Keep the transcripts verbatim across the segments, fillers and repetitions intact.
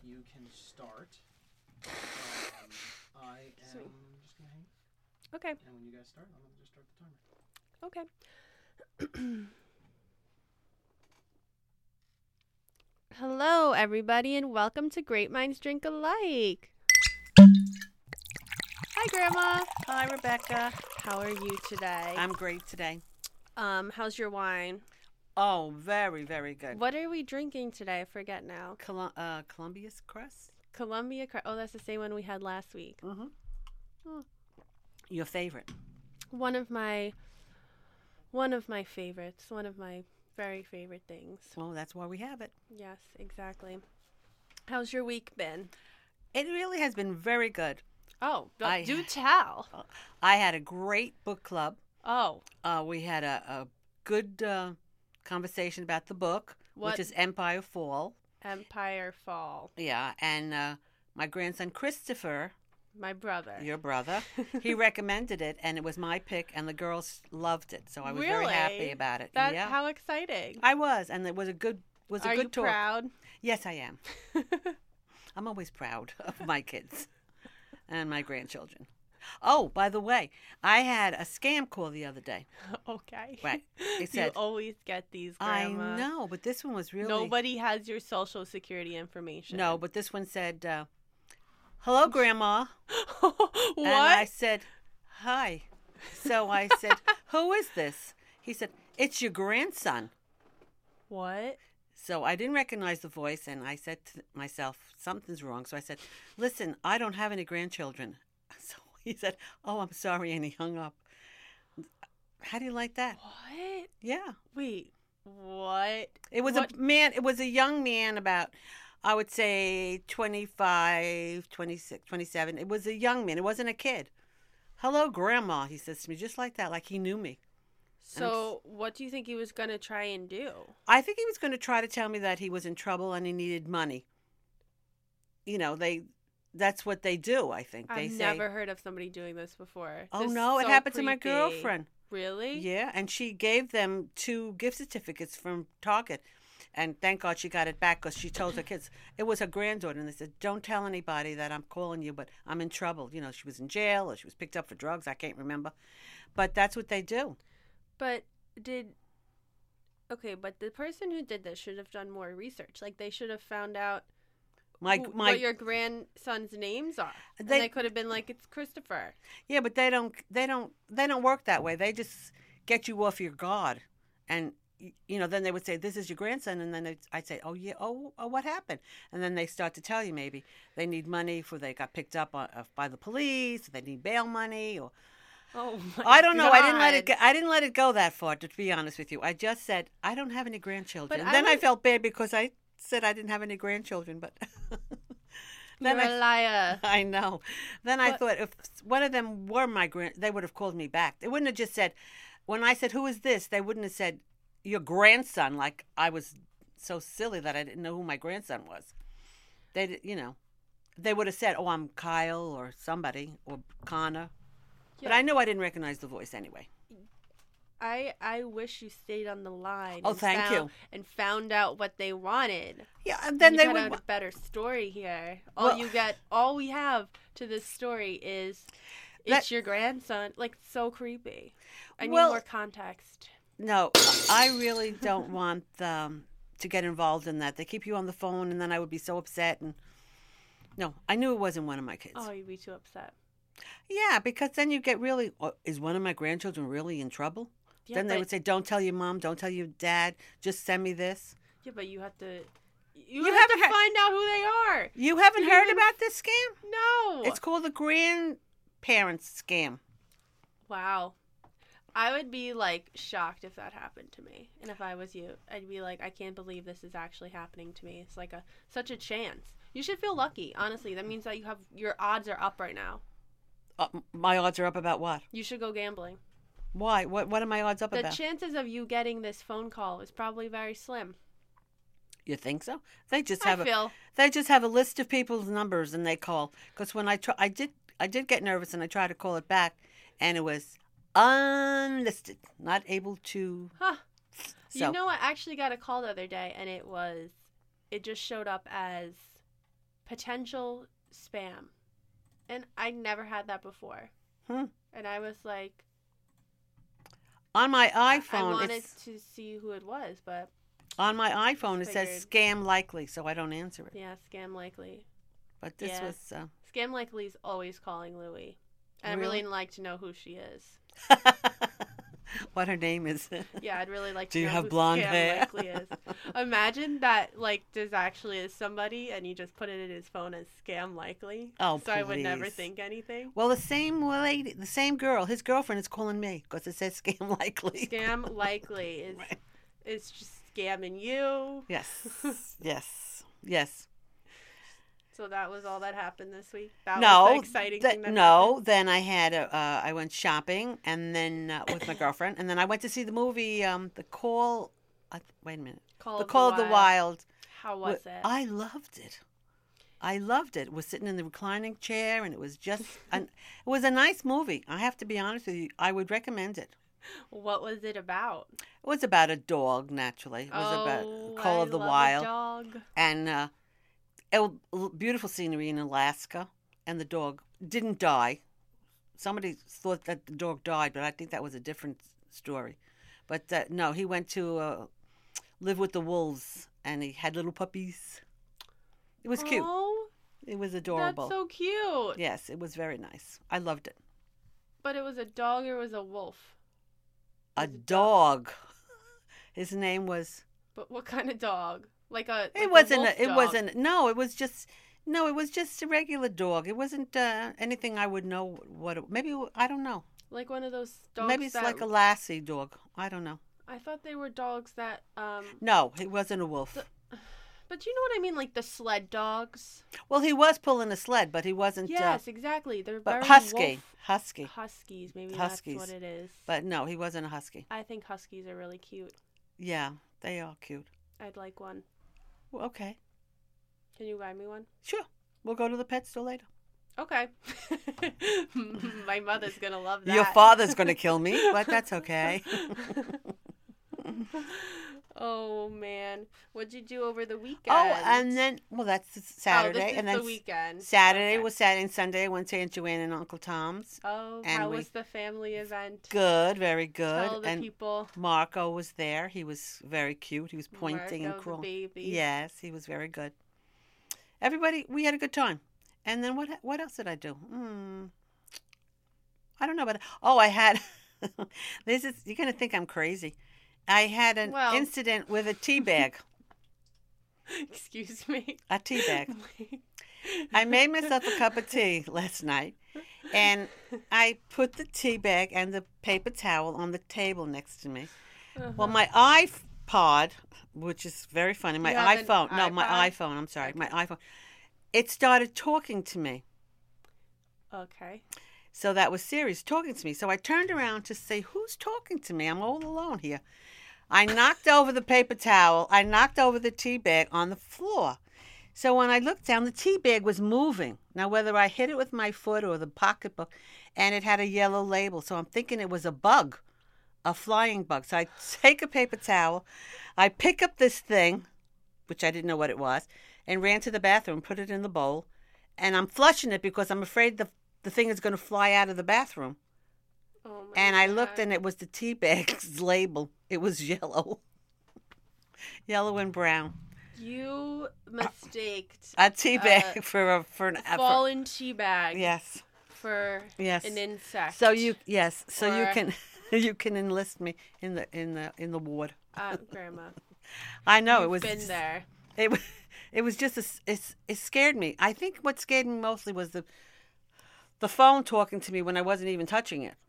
you can start. Um, I am Sweet. just going to hang. Okay. And when you guys start, I'm going to just start the timer. Okay. Hello, everybody, and welcome to Great Minds Drink Alike. Hi, Grandma. Hi, Rebecca. How are you today? I'm great today. Um, how's your wine? Oh, very, very good. What are we drinking today? I forget now. Col- uh, Columbia's Crest? Columbia. Cra- Oh, that's the same one we had last week. Mm-hmm. Oh. Your favorite? One of my, one of my favorites. One of my very favorite things. Well, that's why we have it. Yes, exactly. How's your week been? It really has been very good. Oh, I- do tell. I had a great book club. Oh, Uh, we had a, a good uh, conversation about the book, What- which is Empire Fall. Empire Fall. Yeah, and uh, my grandson Christopher, My brother. your brother, he recommended it, and it was my pick, and the girls loved it, so I was very Really? happy about it. That yeah, how exciting. I was, and it was a good was a Are good you talk. proud? Yes, I am. I'm always proud of my kids and my grandchildren. Oh, by the way, I had a scam call the other day. Okay. Right. It You said, always get these, I Grandma. know, but this one was really... Nobody has your social security information. No, but this one said, uh, hello, Grandma. What? And I said, hi. So I said, who is this? He said, it's your grandson. What? So I didn't recognize the voice, and I said to myself, something's wrong. So I said, listen, I don't have any grandchildren. So he said, oh, I'm sorry, and he hung up. How do you like that? What? Yeah. Wait. What? It was What? a man, it was a young man about, I would say, twenty-five, twenty-six, twenty-seven. It was a young man. It wasn't a kid. Hello, Grandma, he says to me, just like that, like he knew me. So, what do you think he was going to try and do? I think he was going to try to tell me that he was in trouble and he needed money. You know, they that's what they do, I think. They I've say, never heard of somebody doing this before. oh, This is no, it so happened to my creepy. girlfriend. Really? Yeah, and she gave them two gift certificates from Target. And thank God she got it back because she told her kids, it was her granddaughter. And they said, don't tell anybody that I'm calling you, but I'm in trouble. You know, she was in jail or she was picked up for drugs. I can't remember. But that's what they do. But did okay, but the person who did this should have done more research. Like they should have found out My, who, my, what your grandson's names are. And They- they could have been like, it's Christopher. yeah, but they don't, they don't, they don't work that way. They just get you off your guard. And, y- you know, then they would say, this is your grandson. And then they'd- I'd say, oh, yeah, oh, oh, what happened? And then they start to tell you maybe they need money for they got picked up on, uh, by the police, they need bail money, or Oh my I don't know. I didn't let it. God. Go, I didn't let it go that far. To be honest with you, I just said I don't have any grandchildren. But I then I would- felt bad because I said I didn't have any grandchildren. But then You're I, a liar. I know. Then I But- thought if one of them were my grand, they would have called me back. They wouldn't have just said, when I said, "Who is this?" They wouldn't have said, "Your grandson." Like I was so silly that I didn't know who my grandson was. They, di- you know, they would have said, "Oh, I'm Kyle or somebody or Connor." But Yeah. I knew I didn't recognize the voice anyway. I I wish you stayed on the line. Oh, and thank found, you. And found out what they wanted. Yeah, and then you they got would. out a better story here. All Well- you get, all we have to this story is it's That- your grandson. Like so creepy. I need Well- more context. No, I really don't want um, to get involved in that. They keep you on the phone, and then I would be so upset. And no, I knew it wasn't one of my kids. Oh, you'd be too upset. Yeah, because then you get really. Oh, is one of my grandchildren really in trouble? Yeah, then they but- would say, "Don't tell your mom. Don't tell your dad. Just send me this." Yeah, but you have to. You, You have haven't to heard- find out who they are. You haven't You heard haven't- about this scam? No. It's called the grandparents scam. Wow. I would be like shocked if that happened to me. And if I was you, I'd be like, I can't believe this is actually happening to me. It's like a such a chance. You should feel lucky, honestly. That means that you have your odds are up right now. Uh, my odds are up about what? You should go gambling. Why? What? What are my odds up The about? chances of you getting this phone call is probably very slim. You think so? They just I have a feel. they just have a list of people's numbers and they call. Because when I try, I did I did get nervous and I tried to call it back, and it was unlisted, not able to. Huh. So You know, I actually got a call the other day, and it was, it just showed up as potential spam. And I never had that before. Hmm. And I was like, On my I iPhone, wanted it's, to see who it was, but on my iPhone, it says Figured. scam likely, so I don't answer it. yeah, scam likely. But this Yeah. was. Uh, Scam likely is always calling Louie. And I'd Really? really like to know who she is. what her name is. Yeah, I'd really like to Do you know have who blonde Scam hair? likely is. Imagine that, like, this actually is somebody, and you just put it in his phone as Scam likely. Oh, So I would never please. think anything. Well, the same lady, the same girl, his girlfriend is calling me because it says scam likely. Scam likely is Right. is just scamming you. Yes, yes, yes. So that was all that happened this week. That no, was the exciting th- thing that no. happened. Then I had a, uh, I went shopping and then uh, with my girlfriend, and then I went to see the movie, um, The Call. Uh, wait a minute, Call The of Call the of the Wild. Wild. How was Wa- it? I loved it. I loved it. Was sitting in the reclining chair, and it was just, an, it was a nice movie. I have to be honest with you. I would recommend it. What was it about? It was about a dog, naturally. It was oh, about Call I of the love Wild. A dog. And uh, it was beautiful scenery in Alaska, and the dog didn't die. Somebody thought that the dog died, but I think that was a different story. But uh, no, he went to uh, live with the wolves, and he had little puppies. It was cute. Oh, It was adorable. that's so cute. Yes, it was very nice. I loved it. But it was a dog or it was a wolf? A Was it dog. His name was. But what kind of dog? Like a. It like wasn't. A wolf A, it dog. wasn't. No, it was just. No, it was just a regular dog. It wasn't uh, anything I would know what. It, maybe I don't know. Like one of those dogs. Maybe it's that, like a lassie dog. I don't know. I thought they were dogs that. um No, he wasn't a wolf. The- But you know what I mean? Like the sled dogs. Well, he was pulling a sled, but he wasn't. Yes, Uh, exactly. They're but very husky, wolf- husky. Huskies. Maybe Huskies. that's what it is. But no, he wasn't a husky. I think huskies are really cute. Yeah, they are cute. I'd like one. Well, okay, Can you buy me one? sure. We'll go to the pet store later. Okay. My mother's gonna love that. Your father's going to kill me, but that's okay. Oh man, what'd you do over the weekend? Oh, and then well, that's Saturday, oh, this is and then the weekend. Saturday Okay. was Saturday and Sunday. I went to Aunt Joanne and Uncle Tom's. Oh, and how we- was the family event? Good, very good. Tell the and people. Marco was there. He was very cute. He was pointing Marco, and the crawling. baby. Yes, he was very good. Everybody, we had a good time. And then what? What else did I do? Hmm. I don't know, but oh, I had. This is you're gonna think I'm crazy. I had an Well- incident with a tea bag. Excuse me. A tea bag. I made myself a cup of tea last night, and I put the tea bag and the paper towel on the table next to me. Uh-huh. Well, my iPod, which is very funny, my You have an iPhone, no, my iPod? iPhone, I'm sorry, Okay. my iPhone, it started talking to me. Okay. So that was Siri's talking to me. So I turned around to say, who's talking to me? I'm all alone here. I knocked over the paper towel. I knocked over the tea bag on the floor. So when I looked down, the tea bag was moving. Now, whether I hit it with my foot or the pocketbook, and it had a yellow label. So I'm thinking it was a bug, a flying bug. So I take a paper towel. I pick up this thing, which I didn't know what it was, and ran to the bathroom, put it in the bowl. And I'm flushing it because I'm afraid the, the thing is going to fly out of the bathroom. Oh my And I looked, God. and it was the tea bag's label. It was yellow, yellow and brown. You mistaked A tea Uh, bag for a for an a for- fallen tea bag Yes, for yes. an insect. So you yes, so you Or- can you can enlist me in the in the in the ward. uh, Grandma. I know it You've was been just- there. It was it was just a, s- it's it scared me. I think what scared me mostly was the the phone talking to me when I wasn't even touching it.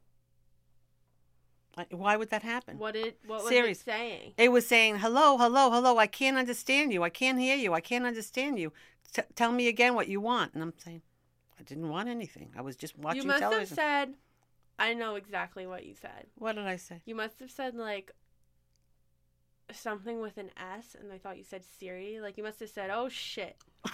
Like, why would that happen? What it? What was Serious. it saying? It was saying, hello, hello, hello, I can't understand you. I can't hear you. I can't understand you. T- tell me again what you want. And I'm saying, I didn't want anything. I was just watching You must television. have said. I know exactly what you said. What did I say? You must have said like something with an S, and I thought you said Siri. Like you must have said, "Oh shit."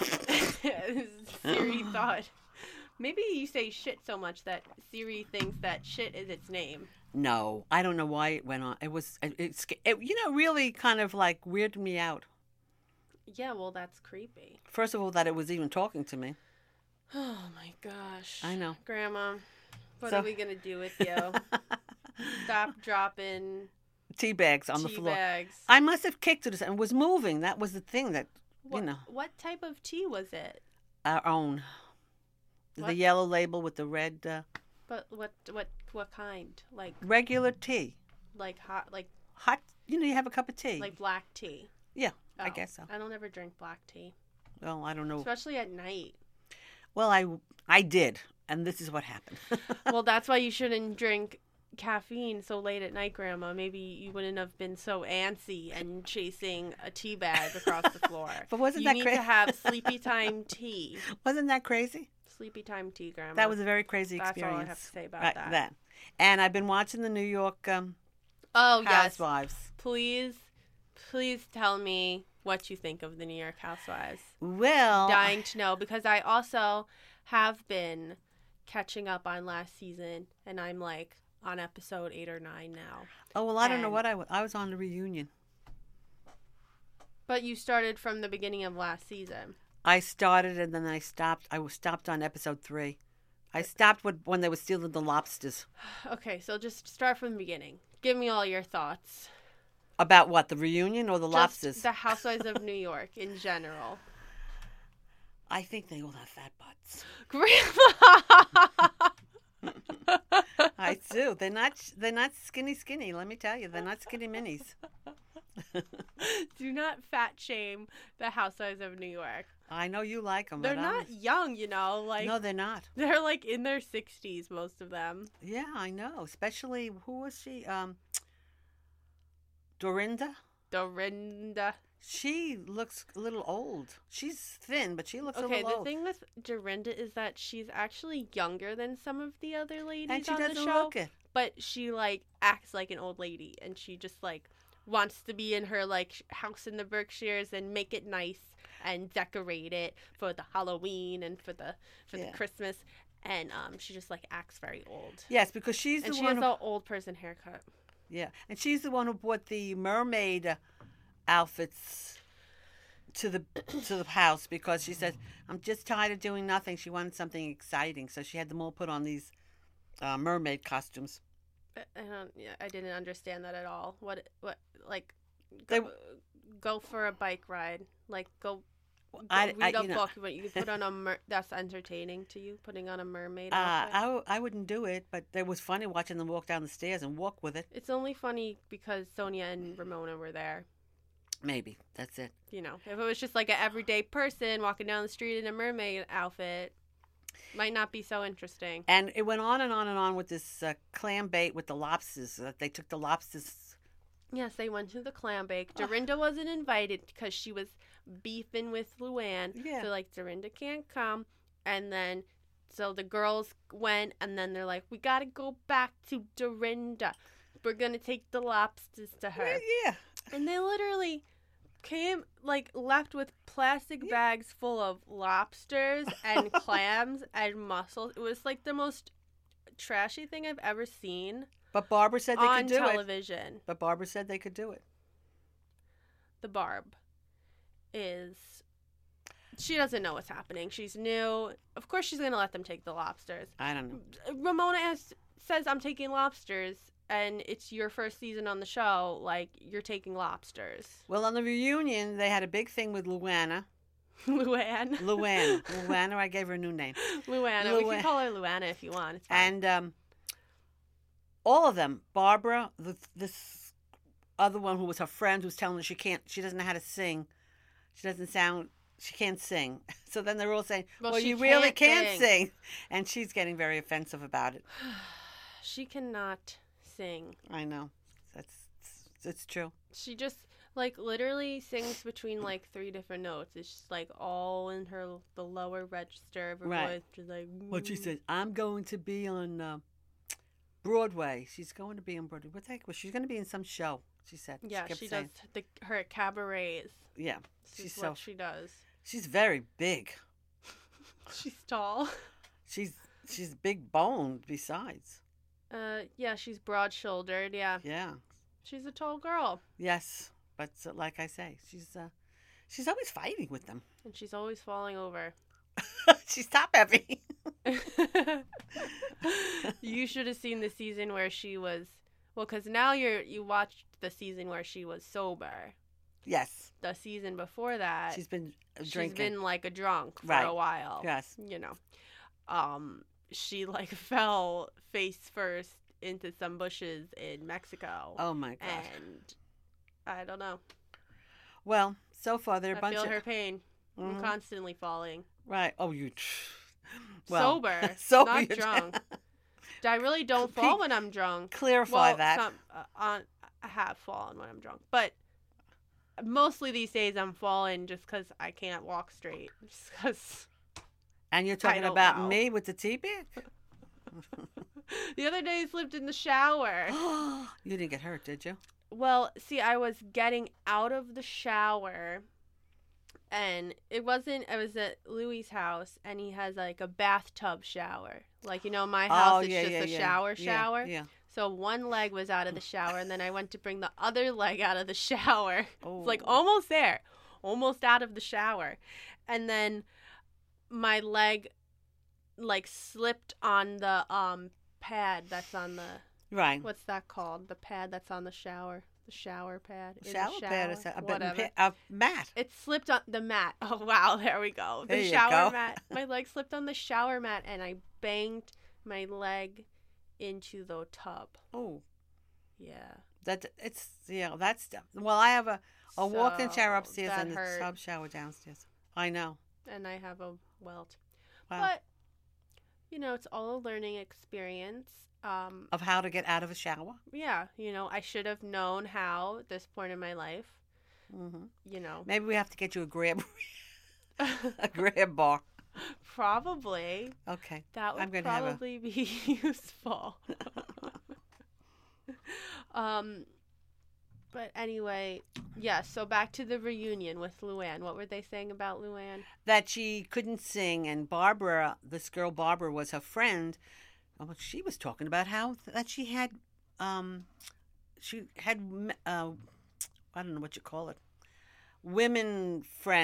Siri thought. Maybe you say shit so much that Siri thinks that shit is its name. No, I don't know why it went on. It was, it, it, sca- it you know, really kind of like weirded me out. Yeah, well, that's creepy. First of all, that it was even talking to me. Oh my gosh. I know. Grandma, what So- are we gonna do with you? Stop dropping Tea bags on the tea floor. bags. I must have kicked it and was moving. That was the thing that, What, you know, what type of tea was it? our own. The What? yellow label with the red uh, But what what what kind? Like regular tea. like hot like Hot, you know, you have a cup of tea. like black tea. yeah, I Oh, guess so. I don't ever drink black tea, Well, I don't know. especially at night. Well, I, I did, and this is what happened. Well, that's why you shouldn't drink caffeine so late at night, Grandma. Maybe you wouldn't have been so antsy and chasing a tea bag across the floor. But wasn't you that need cra- to have sleepy time tea. Wasn't that crazy? Sleepy time tea, Grandma. That was a very crazy That's experience. all I have to say about Right, that. And I've been watching the New York um, Oh yes, Housewives. please, please tell me what you think of the New York Housewives. Well, Dying to know, because I also have been catching up on last season, and I'm like on episode eight or nine now. oh well, I don't know and- what I was. I was on the reunion. But you started from the beginning of last season. I started and then I stopped. I was stopped on episode three. I stopped with, when they were stealing the lobsters. Okay, so just start from the beginning. Give me all your thoughts. About what, the reunion or the Just lobsters? the Housewives of New York in general. I think they all have fat butts. Grandma! I do. They're not. They're not skinny, skinny. Let me tell you, they're not skinny minis. Do not fat shame the Housewives of New York. I know you like them. They're but not I'm- young, you know. Like No, they're not. they're like in their sixties, most of them. Yeah, I know. Especially who was she? Um, Dorinda. Dorinda. She looks a little old. She's thin, but she looks a Okay, little the old. thing with Dorinda is that she's actually younger than some of the other ladies and she on the doesn't show. look it. But she like acts like an old lady, and she just like wants to be in her like sh- house in the Berkshires and make it nice and decorate it for the Halloween and for the for Yeah. the Christmas. And um, she just like acts very old. Yes, because she's And the she one. has Who, an old person haircut. yeah, and she's the one who bought the mermaid uh, outfits to the to the house because she said, "I'm just tired of doing nothing." She wanted something exciting, so she had them all put on these uh, mermaid costumes. I I don't. Yeah, I didn't understand that at all. What? What? Like, They- go, go for a bike ride. Like, go. go I- read I- a you know- book. But you put on a. Mer- that's entertaining to you. Putting on a mermaid Uh, outfit. I, w- I wouldn't do it, but it was funny watching them walk down the stairs and walk with it. It's only funny because Sonia and Ramona were there. Maybe that's it. You know, if it was just like an everyday person walking down the street in a mermaid outfit, might not be so interesting. And it went on and on and on with this uh, clam bait with the lobsters. That they took the lobsters. Yes, they went to the clam bake. Dorinda wasn't invited because she was beefing with Luann. Yeah. So, like, Dorinda can't come. And then, so the girls went, and then they're like, we got to go back to Dorinda. We're going to take the lobsters to her. Yeah, yeah. And they literally came, like, left with plastic Yeah. bags full of lobsters and clams and mussels. It was, like, the most trashy thing I've ever seen But Barbara said they on could do it. television. But Barbara said they could do it. The Barb is she doesn't know what's happening. She's new. Of course she's going to let them take the lobsters. I don't know. Ramona has, says I'm taking lobsters and it's your first season on the show, like you're taking lobsters. Well, on the reunion, they had a big thing with Luana. Luann. Luann. Luana, I gave her a new name. Luanna. We Luann. can call her Luanna if you want. It's fine. And um, all of them, Barbara, the, this other one who was her friend who's telling her she can't, she doesn't know how to sing. She doesn't sound, she can't sing. So then they're all saying, Well, well, she you really can't can't sing." sing. And she's getting very offensive about it. She cannot sing. I know. That's, it's, it's true. She just like literally sings between like three different notes. It's just like all in her the lower register of her Right. voice. She's like What she "Mm." said, I'm going to be on uh, Broadway. She's going to be on Broadway. What the heck? Well, she's going to be in some show, she said. Yeah, kept she saying. does the her cabarets. Yeah. This She's is so, what she does. she's very big. She's tall. She's, she's big boned besides. Uh, yeah, she's broad shouldered. Yeah, Yeah. she's a tall girl. Yes. But uh, like I say, she's uh, She's always fighting with them. And she's always falling over. She's top heavy. You should have seen the season where she was, well, because now you're you watched the season where she was sober. Yes. The season before that, She's been she's drinking. been like a drunk for Right. a while. Yes. You know, um, she like fell face first into some bushes in Mexico. Oh my God. And I don't know. Well, so far they're a I bunch feel of her pain. I'm Mhm. constantly falling. right. Oh, you. Well, Sober, sober, not you- drunk. I really don't Pe- fall when I'm drunk. Clarify well, that. Some, uh, on, I have fallen when I'm drunk, but mostly these days I'm falling just because I can't walk straight. Just 'cause And you're talking don't about know. me with the teabag? the other day I slipped in the shower. You didn't get hurt, did you? Well, see, I was getting out of the shower, and it wasn't. I was at Louis' house, and he has like a bathtub shower. Like, you know, my house Oh, is yeah, just yeah, a yeah. shower Yeah, shower. Yeah. So one leg was out of the shower, and then I went to bring the other leg out of the shower. Oh. It's like almost there, almost out of the shower, and then my leg like slipped on the um pad that's on the. Right. What's that called? The pad that's on the shower. The shower pad. in the Shower, pad is a, a, bit- Whatever. a mat. It slipped on the mat. Oh, wow. There we go. The There you shower go. mat. My leg slipped on the shower mat, and I banged my leg into the tub. Oh, Yeah. that it's yeah. That's well. I have a a walk-in shower So, upstairs that and a hurt. tub shower downstairs. I know. And I have a welt. Wow. But, you know, it's all a learning experience. Um, Of how to get out of a shower. yeah, you know, I should have known how at this point in my life, Hmm you know. Maybe we have to get you a grab a grab bar. Probably. Okay. That would I'm gonna have a- probably be useful. um, but anyway, yeah. So back to the reunion with Luann. What were they saying about Luann? That she couldn't sing, and Barbara, this girl Barbara, was her friend. Oh, she was talking about how that she had, um, she had, uh, I don't know what you call it, women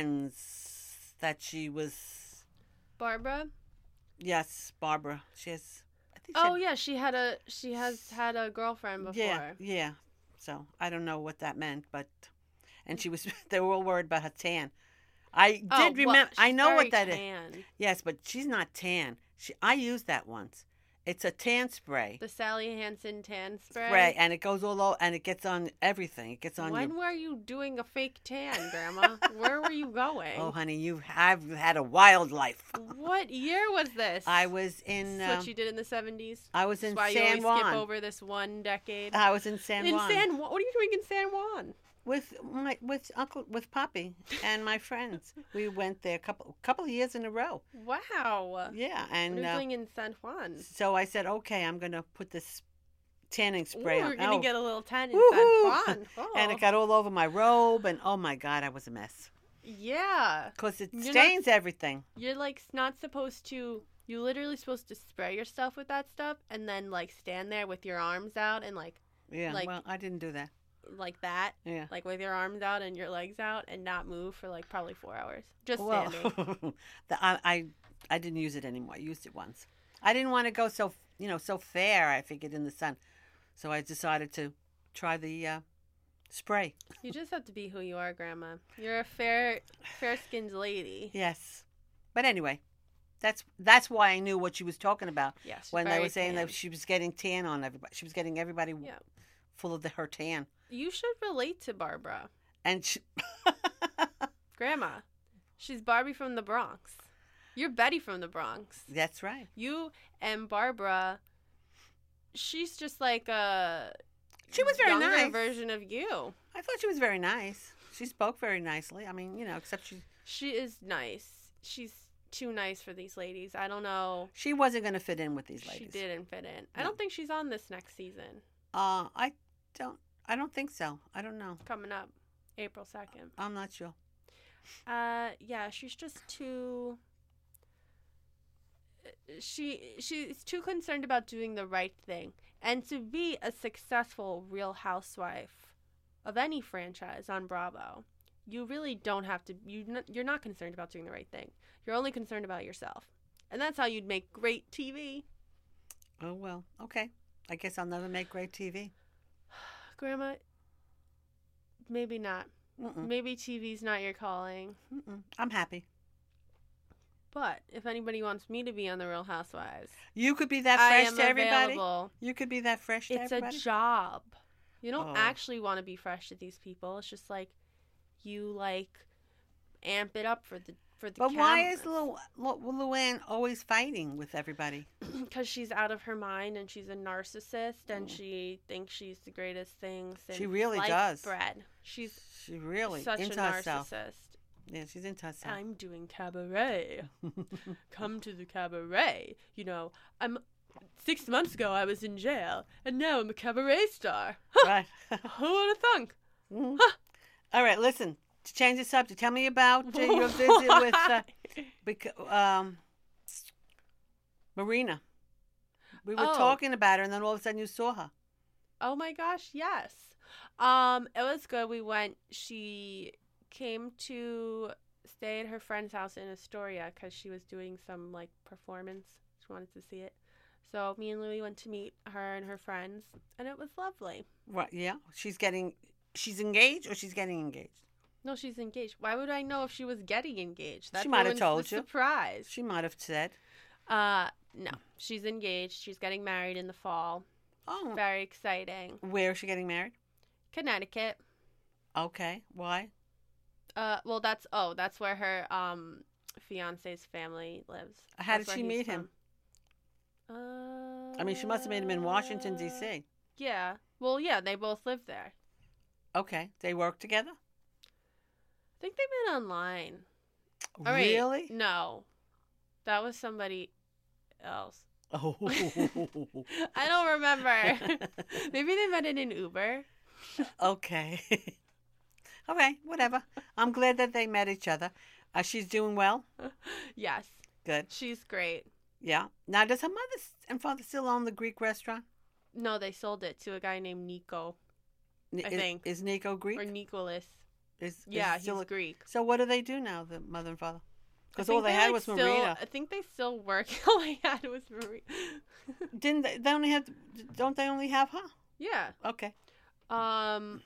friends that she was. Barbara. Yes, Barbara. She has. I think she Oh had- yeah, she had a she has had a girlfriend before. Yeah, yeah. So I don't know what that meant, but and she was. They were all worried about her tan. I Oh, did well, remember. I she's know very what that is. tan. Yes, but she's not tan. She. I used that once. It's a tan spray. The Sally Hansen tan spray. Spray, and it goes all over, and it gets on everything. It gets on When your. were you doing a fake tan, Grandma? Where were you going? Oh, honey, you have had a wild life. What year was this? I was This in. is what Um, you did in the seventies. I was That's in why you San always skip Juan. over this one decade. I was in San in Juan San Juan. What are you doing in San Juan? with my with Uncle with Poppy and my friends. We went there a couple couple of years in a row. Wow. Yeah, What and are you uh, doing in San Juan? so I said, okay, I'm gonna put this tanning Ooh, spray on. we're gonna Oh, get a little tan in Woohoo! San Juan. Oh. and it got all over my robe, and oh my God, I was a mess yeah. because it You're not- stains everything. You're like not supposed to. You're literally supposed to spray yourself with that stuff, and then like stand there with your arms out and like Yeah, like- well, I didn't do that. like that, Yeah. like with your arms out and your legs out, and not move for like probably four hours, just Well, standing. the, I, I I didn't use it anymore. I used it once. I didn't want to go so you know so fair. I figured in the sun, so I decided to try the uh, spray. You just have to be who you are, Grandma. You're a fair, fair-skinned lady. Yes, but anyway, that's that's why I knew what she was talking about Yeah, she's when they very were saying tan. that she was getting tan on everybody. She was getting everybody Yeah. full of the, her tan, You should relate to Barbara, and she, Grandma. She's Barbie from the Bronx. You're Betty from the Bronx. that's right. You and Barbara. She's just like a She was very younger nice. version of you. I thought she was very nice. She spoke very nicely. I mean, you know, except she She is nice. She's too nice for these ladies. I don't know. she wasn't going to fit in with these ladies. She didn't fit in. I No. don't think she's on this next season Uh, I don't. I don't think so. I don't know. coming up April second. I'm not sure. Uh, yeah, she's just too. She she's too concerned about doing the right thing, and to be a successful Real Housewife of any franchise on Bravo, you really don't have to. You n- you're not concerned about doing the right thing. You're only concerned about yourself, and that's how you'd make great T V. Oh, well, okay. I guess I'll never make great T V. Grandma, maybe not. Mm-mm. Maybe T V's not your calling. Mm-mm. I'm happy. But if anybody wants me to be on The Real Housewives, You could be that I fresh am to everybody. available. You could be that fresh to It's everybody. a job. You don't Oh. actually want to be fresh to these people. It's just like you like amp it up for the for the But why is cameras. Lu- Lu- Luann always fighting with everybody? Because she's out of her mind and she's a narcissist and she thinks she's the greatest thing since She really sliced does. bread. She's She really such into a herself. narcissist. Yeah, she's into herself. I'm doing cabaret. Come to the cabaret. You know, I'm six months ago I was in jail and now I'm a cabaret star. Right. Who would have thunk? Mhm. All right, listen. To change the subject, tell me about uh, your visit with uh, bec- um, Marina. We were Oh. talking about her, and then all of a sudden you saw her. Oh my gosh, yes. Um, it was good. We went. She came to stay at her friend's house in Astoria because she was doing some like performance. She wanted to see it. So me and Louie went to meet her and her friends, and it was lovely. Right? Yeah. She's getting. She's engaged, or she's getting engaged. No, she's engaged. Why would I know if she was getting engaged? That She might have ruins told the you. Surprise. She might have said. Uh, no, she's engaged. She's getting married in the fall. Oh, Very exciting. where is she getting married? Connecticut. Okay. Why? Uh, well, that's oh, that's where her um fiance's family lives. How That's did she where he's meet him? from. Uh, I mean, she must have met him in Washington, D C Yeah. Well, yeah, they both live there. Okay. They work together? I think they met online. All right. Really? No, that was somebody else. Oh. I don't remember. Maybe they met in an Uber. Okay. Okay, whatever. I'm glad that they met each other. Uh, she's doing well? Yes, Good. she's great. Yeah. Now, does her mother s- and father still own the Greek restaurant? No, they sold it to a guy named Nico N- I is, think. Is Nico Greek? or Nicholas. Is, is Yeah, still he's a- Greek. So what do they do now, the mother and father? I Because think all they, they, had like, was still, Marina. I think they still work. All I had was Marina. Didn't they, they only have? Don't they only have her? Yeah. Okay. Um.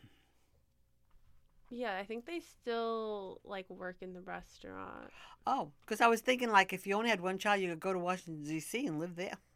Yeah, I think they still like work in the restaurant. Oh, because I was thinking like if you only had one child, you could go to Washington D C and live there.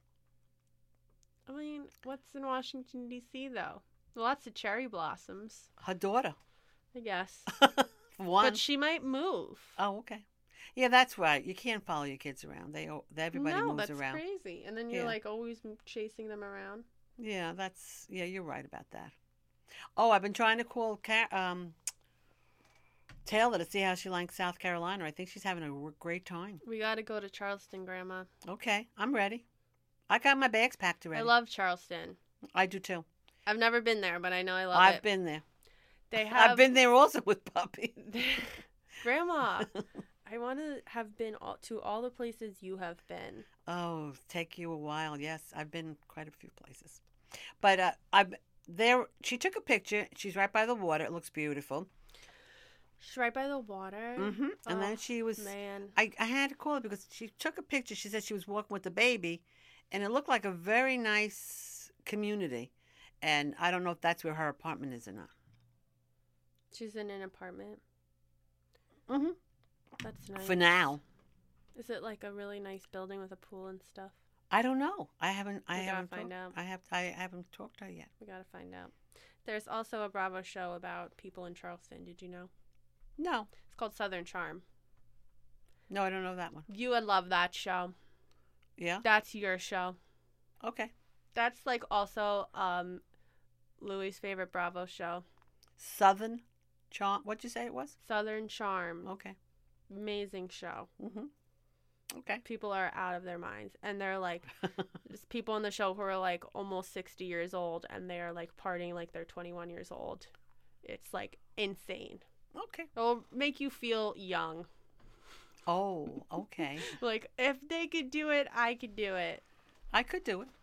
I mean, what's in Washington D C though? Lots of cherry blossoms, Her daughter, I guess. one. But she might move. Oh, okay. Yeah, that's right. You can't follow your kids around. They all- everybody no, moves that's around. crazy. And then you're Yeah. like always m- chasing them around. Yeah, that's yeah. You're right about that. Oh, I've been trying to call Car- um, Taylor to see how she likes South Carolina. I think she's having a r- great time. We got to go to Charleston, Grandma. Okay, I'm ready. I got my bags packed already. I love Charleston. I do too. I've never been there, but I know I love I've it. been there. They have I've been there also with Puppy. Grandma, I want to have been all, to all the places you have been. Oh, take you a while. Yes, I've been quite a few places. But uh, I've there. She took a picture. She's right by the water. It looks beautiful. She's right by the water. Mm-hmm. And Oh, then she was. Man. I, I had to call her because she took a picture. She said she was walking with the baby, and it looked like a very nice community. And I don't know if that's where her apartment is or not. She's in an apartment. Mm-hmm. That's nice. For now, Is it like a really nice building with a pool and stuff? I don't know. I haven't. I We gotta haven't. find talked- out. I have. I haven't talked to her yet. We gotta find out. There's also a Bravo show about people in Charleston. Did you know? No, It's called Southern Charm. no, I don't know that one. You would love that show. Yeah. That's your show. Okay. That's like also um, Louis' favorite Bravo show. Southern Charm. What'd you say it was? Southern Charm. Okay. Amazing show. Mm-hmm. Okay. People are out of their minds. And they're like, there's people on the show who are like almost sixty years old and they're like partying like they're twenty-one years old. It's like insane. Okay. It'll make you feel young. Oh, okay. Like, if they could do it, I could do it. I could do it.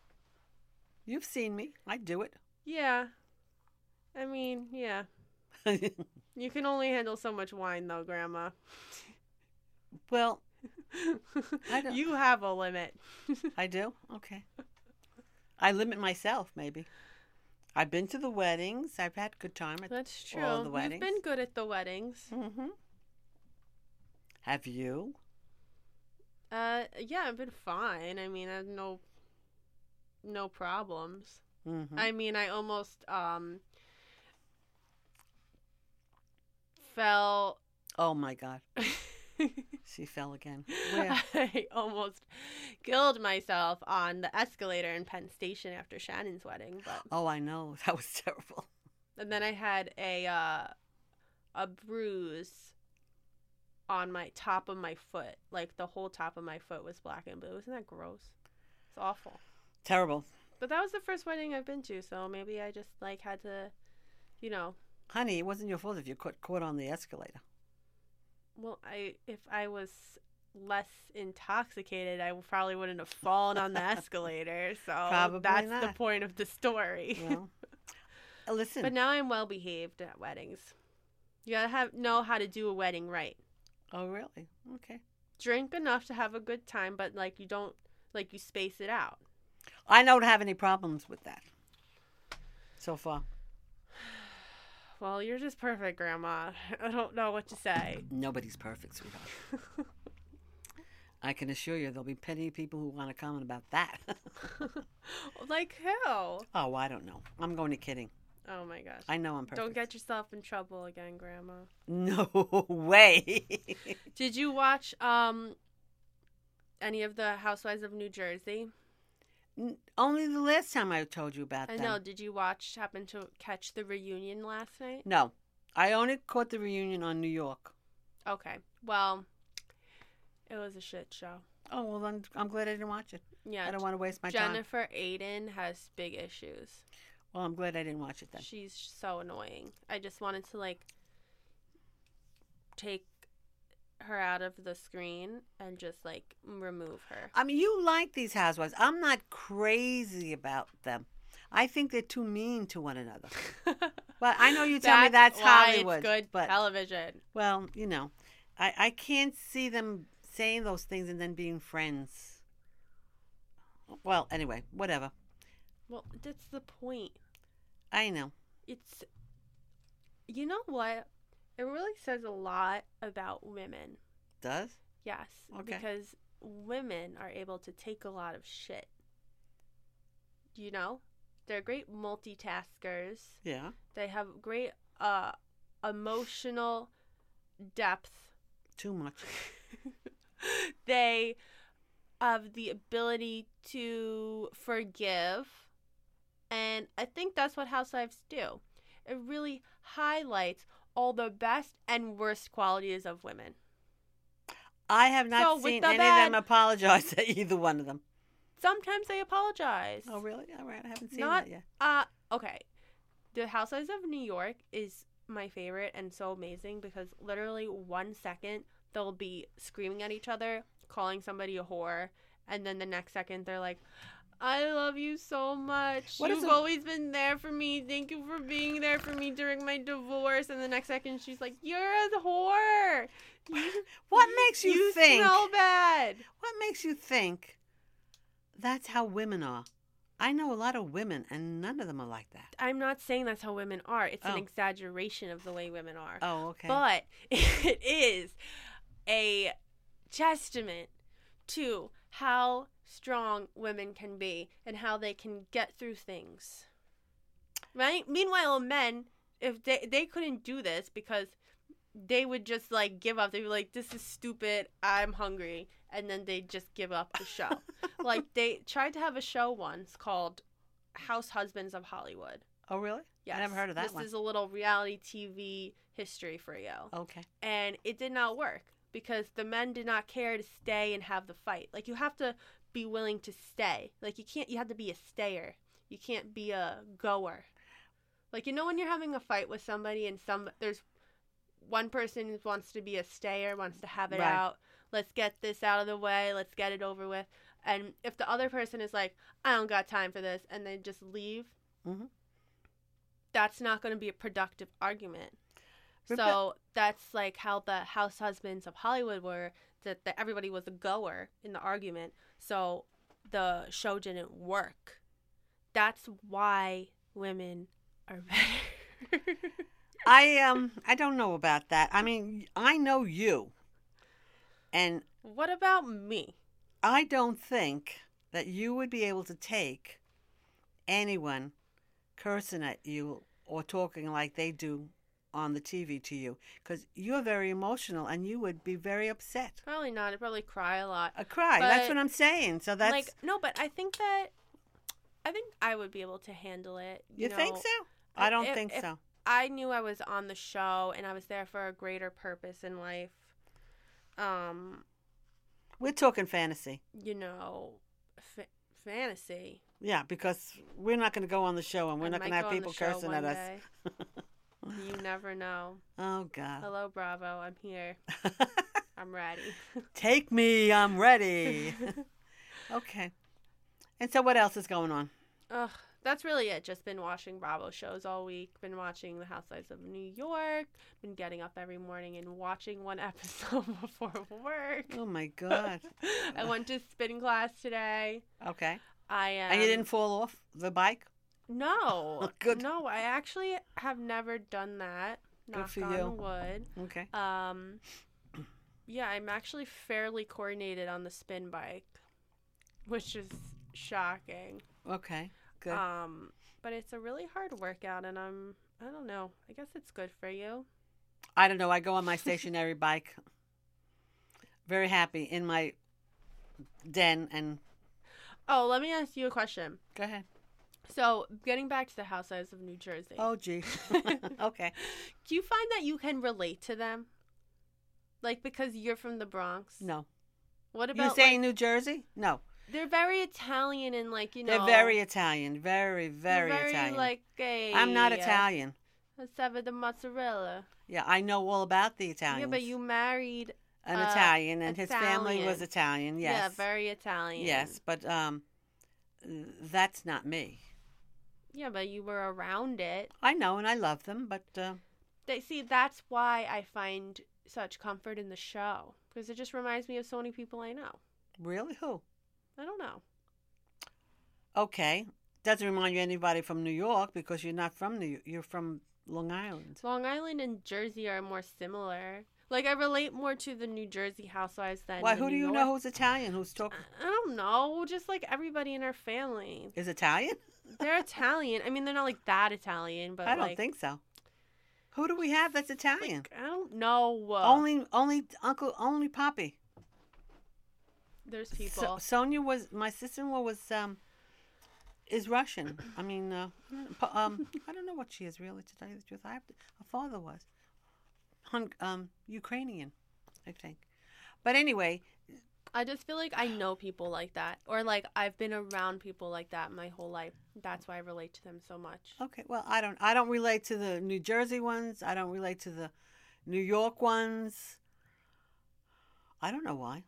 You've seen me. I'd do it. Yeah. I mean, yeah. You can only handle so much wine, though, Grandma. Well, I don't- You have a limit. I do? Okay. I limit myself, maybe. I've been to the weddings. I've had good time at That's true. all the You've weddings. been good at the weddings. Mm-hmm. Have you? Uh, yeah, I've been fine. I mean, I have no, no problems. Mm-hmm. I mean, I almost um fell. Oh, my God. She fell again. Where? I almost killed myself on the escalator in Penn Station after Shannon's wedding, but Oh, I know. That was terrible. and then I had a uh, a bruise on my top of my foot. Like the whole top of my foot was black and blue. Isn't that gross? It's awful. Terrible. But that was the first wedding I've been to, so maybe I just like had to, you know. Honey, it wasn't your fault if you caught, caught on the escalator. Well, I if I was less intoxicated, I probably wouldn't have fallen on the escalator. So Probably that's the not. point of the story. Well, uh, listen. But now I'm well behaved at weddings. You gotta have know how to do a wedding right. Oh, really? Okay. Drink enough to have a good time, but like you don't like you space it out. I don't have any problems with that so far. Well, you're just perfect, Grandma. I don't know what to say. Nobody's perfect, sweetheart. I can assure you there'll be plenty of people who want to comment about that. Like who? Oh, I don't know. I'm only kidding. Oh my gosh. I know I'm perfect. Don't get yourself in trouble again, Grandma. No way. Did you watch um any of the Housewives of New Jersey? N- Only the last time I told you about I them. know. Did you watch, happen to catch the reunion last night? No. I only caught the reunion on New York. Okay. Well, it was a shit show. Oh, well, then I'm glad I didn't watch it. Yeah. I don't want to waste my time. Jennifer Aiden has big issues. Well, I'm glad I didn't watch it then. She's so annoying. I just wanted to, like, take her out of the screen and just, like, remove her. I mean, you like these housewives. I'm not crazy about them. I think they're too mean to one another. But I know you tell me that's why Hollywood. It's good but television. well, you know, I I can't see them saying those things and then being friends. Well, anyway, whatever. Well, that's the point. I know. It's, you know what? It really says a lot about women. Does? Yes. Okay. Because women are able to take a lot of shit. You know? They're great multitaskers. Yeah. They have great uh, emotional depth. Too much. They have the ability to forgive. And I think that's what housewives do. It really highlights all the best and worst qualities of women. I have not So, with seen the any bad- of them apologize to either one of them. Sometimes they apologize. Oh, really? All right. I haven't seen Not that yet. uh okay. The Housewives of New York is my favorite and so amazing because literally one second they'll be screaming at each other, calling somebody a whore, and then the next second they're like, I love you so much. What is You've the- always been there for me. Thank you for being there for me during my divorce. And the next second she's like, you're a whore. You, What makes you, you think? smell bad. What makes you think that's how women are? I know a lot of women, and none of them are like that. I'm not saying that's how women are. It's Oh. an exaggeration of the way women are. Oh, okay. But it is a testament to how strong women can be and how they can get through things. Right? Meanwhile, men, if they they couldn't do this because they would just like give up. They'd be like, this is stupid, I'm hungry, and then they'd just give up the show. Like they tried to have a show once called House Husbands of Hollywood. Oh, really? Yes. I never heard of that this one. This is a little reality T V history for you. Okay. And it did not work because the men did not care to stay and have the fight. Like, you have to be willing to stay. Like, you can't, you have to be a stayer. You can't be a goer. Like, you know when you're having a fight with somebody and some, there's one person who wants to be a stayer, wants to have it Right. out. Let's get this out of the way. Let's get it over with. And if the other person is like, I don't got time for this, and they just leave, Mhm. that's not going to be a productive argument. Rebe- So that's like how the house husbands of Hollywood were, that, that everybody was a goer in the argument. So the show didn't work. That's why women are better. I um I don't know about that. I mean, I know you. And What about me? I don't think that you would be able to take anyone cursing at you or talking like they do on the T V to you, because you're very emotional and you would be very upset. Probably not. I'd probably cry a lot. A cry. That's But, what I'm saying. So that's Like, no, but I think that, I think I would be able to handle it. you know. think so? I don't If- think if so. I knew I was on the show and I was there for a greater purpose in life. Um, We're talking fantasy. you know, fa- fantasy. Yeah, because we're not going to go on the show and we're I not going might to have go on the people show cursing one at us. day. You never know. Oh God. Hello, Bravo. I'm here. I'm ready. Take me, I'm ready. Okay. And so what else is going on? Ugh, that's really it. Just been watching Bravo shows all week. Been watching The Housewives of New York. Been getting up every morning and watching one episode before work. Oh my God. I went to spin class today. Okay. I um, And you didn't fall off the bike? No. Good. No, I actually have never done that. Good Knock for on you. wood. Okay. Um, yeah, I'm actually fairly coordinated on the spin bike, which is shocking. Okay. Good. Um, but it's a really hard workout, and I'm I don't know. I guess it's good for you. I don't know. I go on my stationary bike. Very happy in my den and Oh, let me ask you a question. go ahead. So, getting back to the Housewives of New Jersey, Oh gee. Okay. do you find that you can relate to them? Like, because you're from the Bronx? No. What You about, saying like, New Jersey? No. they're very Italian and, like, you know. They're very Italian. Very, they're very, Italian. like a. I'm not uh, Italian. Let's have the mozzarella. Yeah, I know all about the Italians. Yeah, but you married. An uh, Italian, and his family Italian. was Italian. Yes. Yeah, very Italian. Yes, but um, that's not me. Yeah, but you were around it. I know, and I love them, but uh, They see that's why I find such comfort in the show, because it just reminds me of so many people I know. really, who? I don't know. Okay, doesn't remind you of anybody from New York because you're not from New. You're from Long Island. Long Island and Jersey are more similar. Like, I relate more to the New Jersey housewives than Why? the Who do New you York. know who's Italian? Who's talking? I don't know. Just like everybody in our family, Is Italian? they're Italian. I mean, they're not like that Italian, but I don't like, think so. Who do we have that's Italian? I don't know. Uh, Only, only Uncle, only Poppy. there's people. So, Sonia was my sister-in-law was um is Russian. I mean, uh, po- um, I don't know what she is really. To tell you the truth, I have to, her father was Hun- um Ukrainian, I think. But anyway, I just feel like I know people like that, or like I've been around people like that my whole life. That's why I relate to them so much. okay. Well, I don't. I don't relate to the New Jersey ones. I don't relate to the New York ones. I don't know why.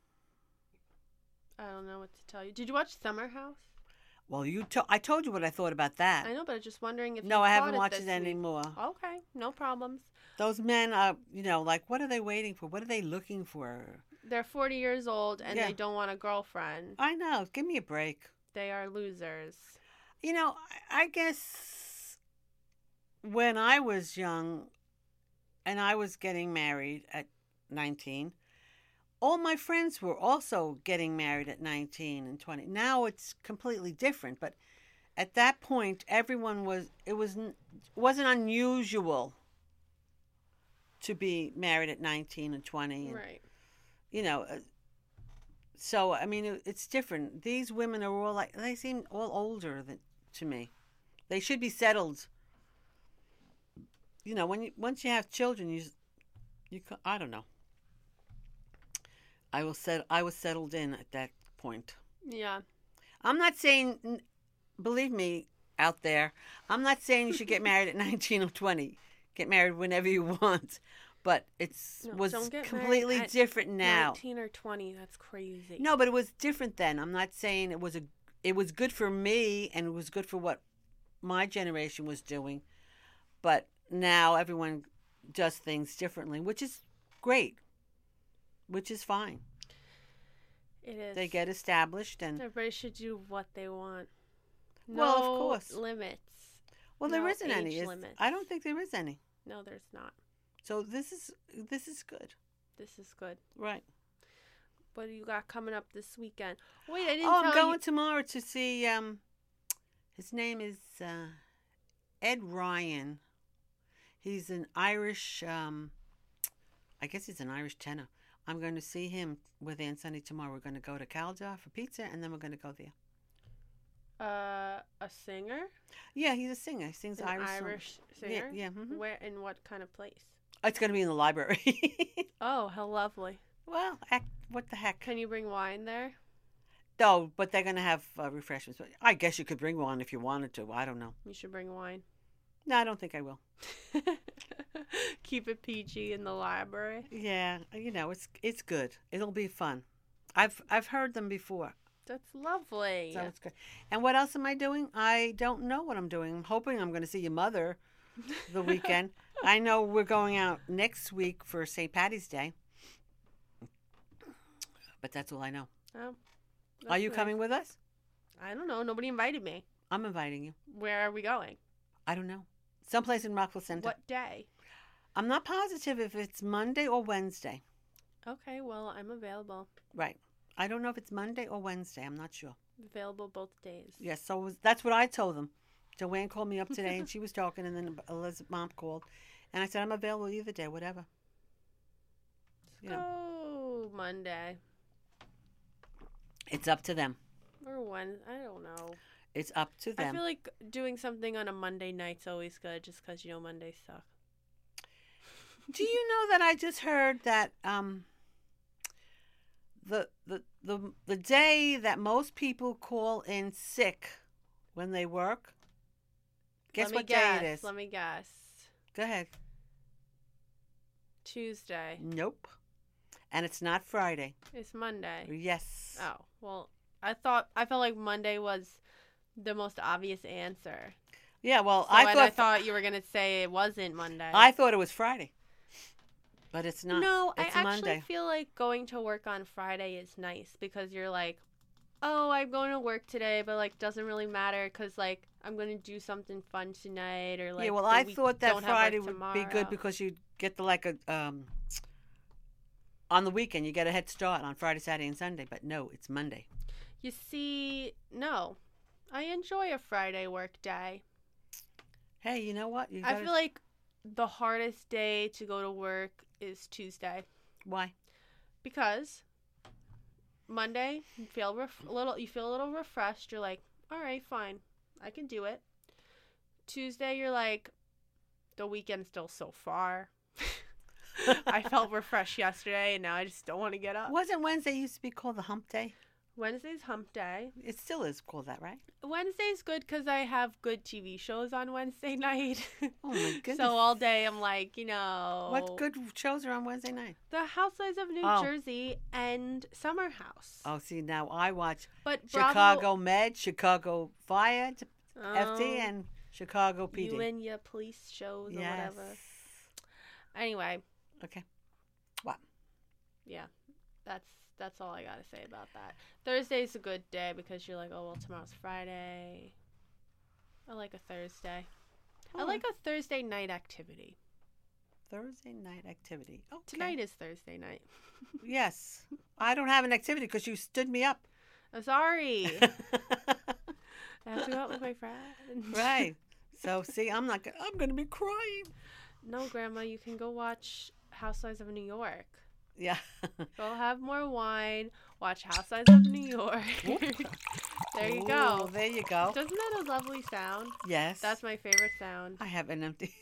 I don't know what to tell you. Did you watch Summer House? Well, you. To- I told you what I thought about that. I know, but I'm just wondering if No, you I caught haven't watched this it week. anymore. Okay, no problems. Those men are, you know, like, what are they waiting for? What are they looking for? They're forty years old and Yeah. they don't want a girlfriend. I know. Give me a break. They are losers. You know, I I guess when I was young and I was getting married at nineteen, all my friends were also getting married at nineteen and twenty. Now it's completely different, but at that point everyone was it was n- wasn't unusual to be married at nineteen and twenty and Right. you know, uh, so I mean, it, it's different. These women are all like they seem all older than to me. They should be settled. You know, when you once you have children, you s- you ca- I don't know. I will set. I was settled in at that point. Yeah. I'm not saying, n- believe me, out there, I'm not saying you should get married at nineteen or twenty. Get married whenever you want. But it's No, was don't get married completely at different now. nineteen or twenty, that's crazy. No, but it was different then. I'm not saying it was a it was good for me and it was good for what my generation was doing. But now everyone does things differently, which is great, which is fine. It is. They get established and Everybody should do what they want. No Well, of course. limits. well, there no isn't any. age Is- limits. I don't think there is any. No, there's not. So this is this is good, This is good. right? What do you got coming up this weekend? Wait, I didn't Oh, tell I'm going you. tomorrow to see. Um, his name is uh, Ed Ryan. He's an Irish. Um, I guess he's an Irish tenor. I'm going to see him with Aunt Sunny tomorrow. We're going to go to Calda for pizza, and then we're going to go there. Uh, a singer? Yeah, he's a singer. He sings An Irish. songs. Irish Yeah, singer? yeah. mhm. Where, in what kind of place? It's going to be in the library. Oh, how lovely. well, heck, what the heck? Can you bring wine there? No, but they're going to have uh, refreshments. I guess you could bring one if you wanted to. I don't know. You should bring wine. No, I don't think I will. Keep it P G in the library. Yeah, you know, it's it's good. It'll be fun. I've I've heard them before, That's lovely. so it's good. And what else am I doing? I don't know what I'm doing. I'm hoping I'm going to see your mother the weekend. I know we're going out next week for Saint Patty's Day, but that's all I know. Oh, Are that's you nice. coming with us? I don't know. Nobody invited me. I'm inviting you. Where are we going? I don't know. Someplace in Rockville Center. What day? I'm not positive if it's Monday or Wednesday. Okay, well, I'm available. Right. I don't know if it's Monday or Wednesday. I'm not sure. Available both days. Yes, so was, that's what I told them. Joanne called me up today, and she was talking, and then Elizabeth's mom called, and I said, I'm available either day, whatever. Let's You know. go Monday It's up to them. or when. I don't know. It's up to I them. feel like doing something on a Monday night's always good, just because you know Mondays suck. Do you know that I just heard that um, the, the the the day that most people call in sick when they work? Guess Let me what guess. day it is? Let me guess. Go ahead. Tuesday. Nope. And it's not Friday. It's Monday. Yes. Oh, well, I thought, I felt like Monday was the most obvious answer. Yeah. Well, So I and thought I thought you were going to say it wasn't Monday. I thought it was Friday, but it's not. No, I It's actually Monday. feel like going to work on Friday is nice because you're like, oh, I'm going to work today, but like doesn't really matter because like I'm going to do something fun tonight or like. yeah. Well, the I week- thought that don't have work Friday would be good tomorrow. because you get the like a um. On the weekend, you get a head start on Friday, Saturday, and Sunday. But no, it's Monday. You see, no, I enjoy a Friday work day. Hey, you know what? You I gotta- feel like the hardest day to go to work is Tuesday Why? because Monday you feel ref- a little you feel a little refreshed. You're like, all right, fine, I can do it. Tuesday, you're like, the weekend's still so far. I felt refreshed yesterday, and now I just don't want to get up. Wasn't Wednesday used to be called the Hump Day? Wednesday's hump day. It still is called that, right? Wednesday's good because I have good T V shows on Wednesday night. Oh my goodness! So all day I'm like, you know. What good shows are on Wednesday night? The Housewives of New Oh. Jersey and Summer House. Oh, see, now I watch But Bravo, Chicago Med, Chicago Fire, F D, Oh, and Chicago P D. you and your police shows or yes. whatever. Anyway, Okay. yeah, that's that's all I gotta say about that. Thursday's a good day because you're like, oh well, tomorrow's Friday. I like a Thursday. I Oh, like a Thursday night activity. Thursday night activity. Okay. Tonight is Thursday night. Yes. I don't have an activity because you stood me up. I'm sorry. I have to go out with my friend. Right. So see, I'm not. Gonna, I'm going to be crying. No, Grandma, you can go watch Housewives of New York. Yeah. Go have more wine. Watch Housewives of New York. There you Ooh, go. there you go. Doesn't that a lovely sound? Yes. That's my favorite sound. I have an empty.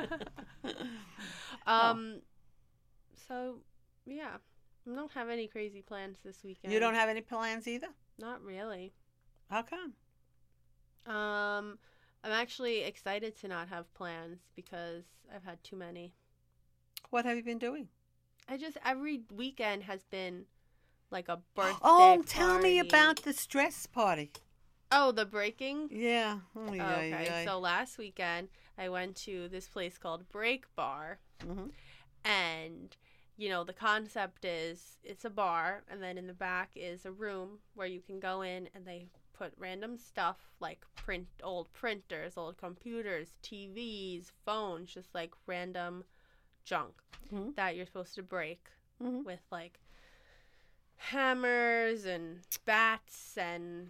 um. So, yeah, I don't have any crazy plans this weekend. You don't have any plans either? Not really. How come? Um, I'm actually excited to not have plans because I've had too many. What have you been doing? I just every weekend has been like a birthday. Oh, tell me party. about the stress party. Oh, the breaking. Yeah. Oh, yeah, Okay, yeah. so last weekend I went to this place called Break Bar. Mm-hmm. And, you know, the concept is it's a bar, and then in the back is a room where you can go in and they put random stuff like print old printers, old computers, T Vs, phones, just like random junk Mm-hmm. that you're supposed to break Mm-hmm. with like hammers and bats and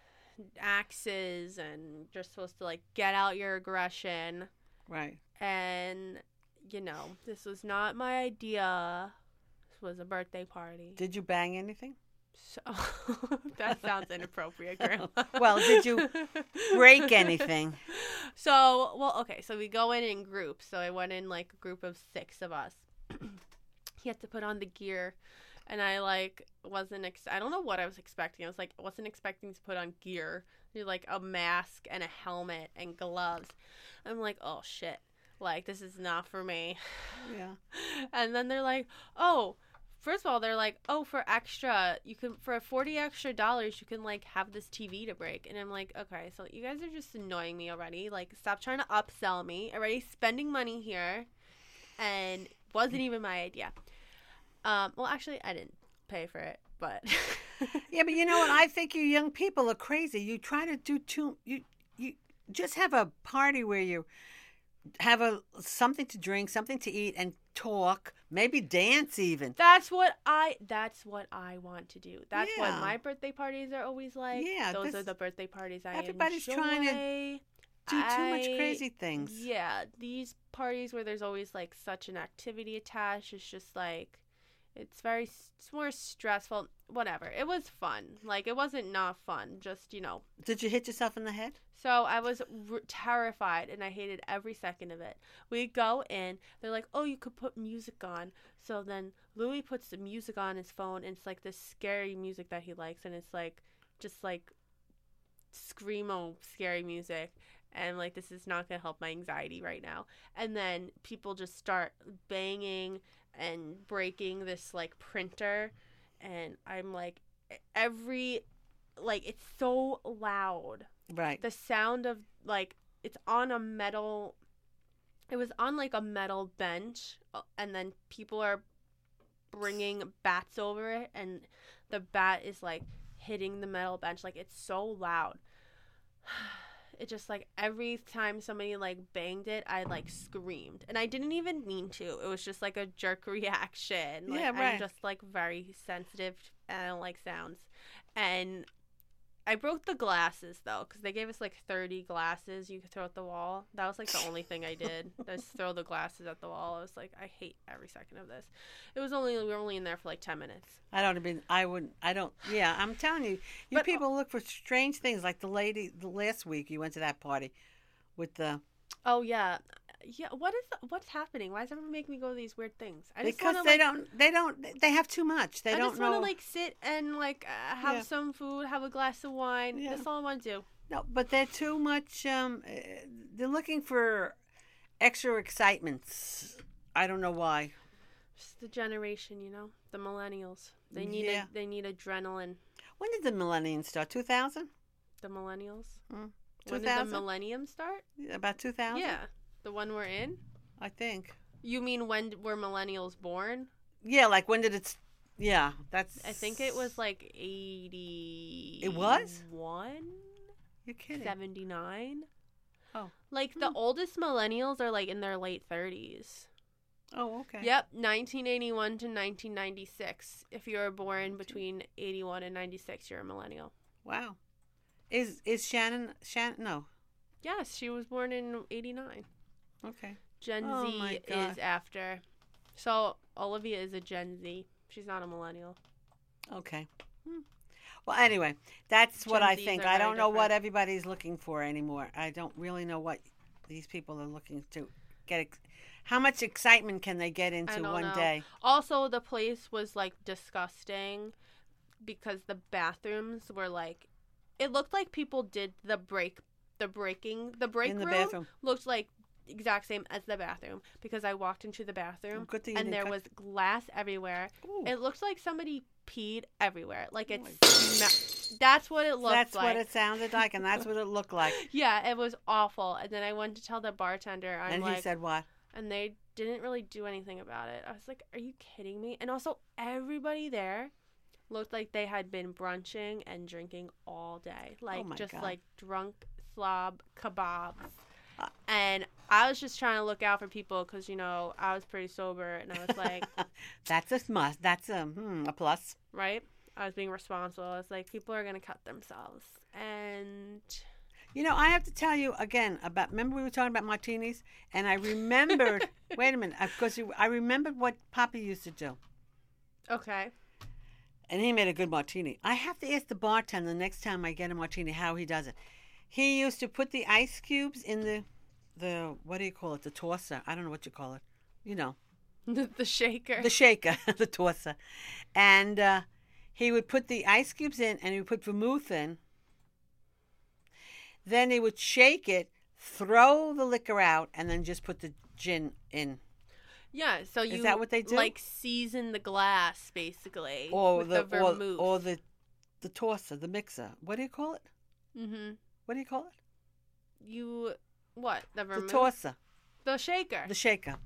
axes, and you're supposed to like get out your aggression. Right. And you know, this was not my idea. This was a birthday party. Did you bang anything? So that sounds inappropriate, Grandma. Well, did you break anything? So, well, okay, so we go in in groups. So I went in like a group of six of us. He had to put on the gear, and I like wasn't ex- I don't know what I was expecting. I was like wasn't expecting to put on gear. You're like a mask and a helmet and gloves. I'm like, oh shit, like this is not for me. Yeah. And then they're like, oh, first of all, they're like, oh, for extra, you can for forty extra dollars, you can like have this T V to break. And I'm like, okay, so you guys are just annoying me already. Like, stop trying to upsell me. Already spending money here, and wasn't even my idea. Um, well, actually, I didn't pay for it, but Yeah, but you know what? I think you young people are crazy. You try to do too. You you just have a party where you have a something to drink, something to eat, and talk. Maybe dance even. that's what I that's what I want to do. That's Yeah. what my birthday parties are always like. Yeah, those this- are the birthday parties I everybody's enjoy. trying to Do too much I- crazy things. Yeah, these parties where there's always like such an activity attached, it's just like it's very it's more stressful. Whatever. It was fun. Like it wasn't not fun. Just you know. Did you hit yourself in the head? So I was r- terrified, and I hated every second of it. We go in. They're like, "Oh, you could put music on." So then Louis puts the music on his phone, and it's like this scary music that he likes, and it's like just like screamo scary music. And like this is not gonna help my anxiety right now. And then people just start banging and breaking this like printer, and I'm like every like it's so loud. Right. The sound of like it's on a metal. It was on like a metal bench, uh, and then people are bringing bats over it, and the bat is like hitting the metal bench. Like it's so loud. It just like every time somebody like banged it, I like screamed, and I didn't even mean to. It was just like a jerk reaction. Like, Yeah, right. I'm just like very sensitive, and I don't like sounds. And I broke the glasses though, because they gave us like thirty glasses you could throw at the wall. That was like the only thing I did. Just throw the glasses at the wall. I was like, I hate every second of this. It was only we were only in there for like ten minutes. I don't even. I wouldn't. I don't. Yeah, I'm telling you, you But- people look for strange things. Like the lady the last week, you went to that party with the Oh yeah, yeah. What is what's happening? Why does everyone make me go to these weird things? I just because wanna, they like, don't. They don't. They have too much. They I don't just know. want to like sit and like uh, have Yeah. some food, have a glass of wine. Yeah. That's all I want to do. No, but they're too much. Um, uh, they're looking for extra excitements. I don't know why. Just the generation, you know, the millennials. They need Yeah. a, they need adrenaline. When did the millennium start? Two thousand. The millennials. Mm. When did the 2000? millennium start? About two thousand. Yeah, the one we're in. I think. You mean when were millennials born? Yeah, like when did it? s- Yeah, that's. I think it was like eighty. It was? one. You're kidding. seventy-nine. Oh. Like the Hmm. oldest millennials are like in their late thirties. Oh, okay. Yep, nineteen eighty-one to nineteen ninety-six. If you were born between eighty-one and ninety-six, you're a millennial. Wow. Is is Shannon Shannon? No. Yes, she was born in eighty-nine. Okay. Gen Oh Z my God. is after. So Olivia is a Gen Z. She's not a millennial. Okay. Hmm. Well, anyway, that's what Gen I Zs think. are I very don't know what different. everybody's looking for anymore. I don't really know what these people are looking to get. Ex- How much excitement can they get into don't one know. day? Also, the place was like disgusting because the bathrooms were like, it looked like people did the break, the breaking, the break In the room bathroom. looked like exact same as the bathroom because I walked into the bathroom Good thing you and didn't there cut- was glass everywhere. Ooh. It looked like somebody peed everywhere. Like Oh it's my sma- that's what it looked That's like. what it sounded like, and that's what it looked like. Yeah, it was awful. And then I went to tell the bartender, I'm and like, he said what? and they didn't really do anything about it. I was like, are you kidding me? And also, everybody there looked like they had been brunching and drinking all day. Like, my just God. like drunk slob kebabs. Uh. And I was just trying to look out for people because, you know, I was pretty sober. And I was like, That's a must. That's a, hmm, a plus. right? I was being responsible. I was like, people are going to cut themselves. And You know, I have to tell you again about, remember we were talking about martinis? And I remembered, wait a minute, because you, I remembered what Poppy used to do. okay. And he made a good martini. I have to ask the bartender the next time I get a martini how he does it. He used to put the ice cubes in the, the what do you call it, the tosser. I don't know what you call it. You know, The, the shaker. the shaker, the tosser. And uh, he would put the ice cubes in and he would put vermouth in. Then he would shake it, throw the liquor out, and then just put the gin in. Yeah, so you that what they do? like season the glass basically Or with the, the, or, vermouth. or the the tosser, the mixer. What do you call it? Mhm. What do you call it? You what? The vermouth. The tosser, The shaker. the shaker.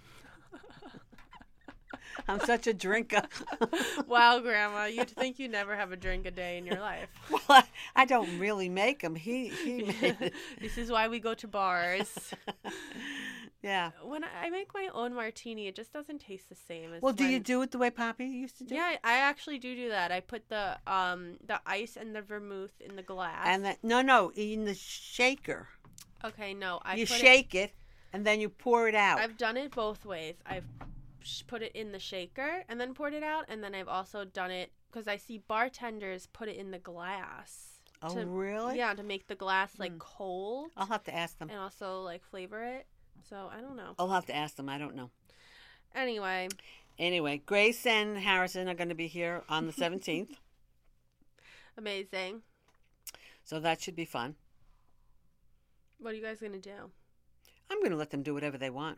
I'm such a drinker. Wow, Grandma, you'd think you never have a drink a day in your life. Well, I, I don't really make them. He he made it. This is why we go to bars. Yeah. When I make my own martini, it just doesn't taste the same as Well, do you when- do it the way Poppy used to do? Yeah, I actually do do that. I put the um the ice and the vermouth in the glass. And then no, no, in the shaker. okay, no, I you put shake it, and then you pour it out. It, I've done it both ways. I've sh- put it in the shaker and then poured it out, and then I've also done it because I see bartenders put it in the glass. oh, to- really? Yeah, to make the glass like Mm. cold I'll have to ask them. and also like flavor it. So I don't know. I'll have to ask them. I don't know. Anyway, Anyway, Grace and Harrison are going to be here on the seventeenth, amazing. so that should be fun. What are you guys gonna do? I'm going to let them do whatever they want.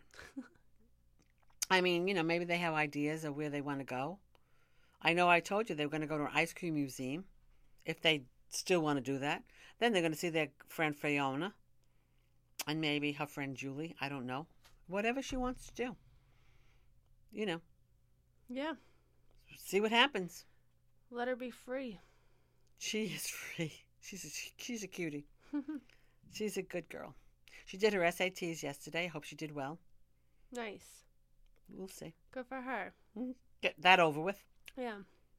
I mean, you know, maybe they have ideas of where they want to go. I know I told you they were going to go to an ice cream museum, if they still want to do that. Then they're going to see their friend Fiona, and maybe her friend Julie. I don't know. Whatever she wants to do. You know, Yeah, see what happens. let her be free. She is free. She's a, she's a cutie. She's a good girl. She did her S A Ts yesterday. Hope she did well. Nice. We'll see. Good for her. Get that over with. Yeah.